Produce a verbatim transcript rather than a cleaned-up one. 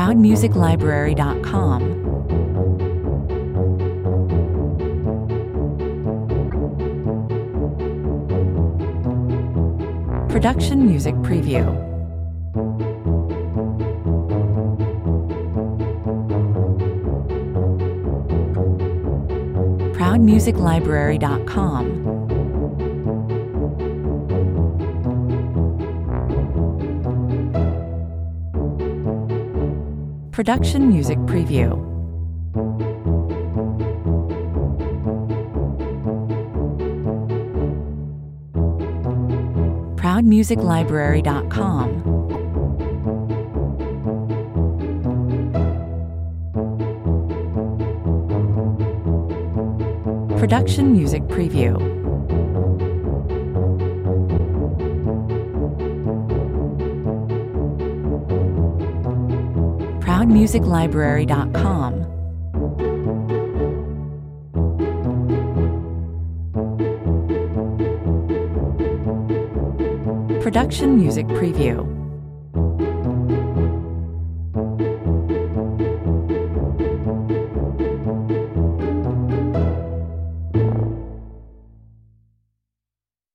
proud music library dot com. Production Music Preview. proud music library dot com. Production Music Preview. proud music library dot com. Production Music Preview. proud music library dot com. Production Music Preview.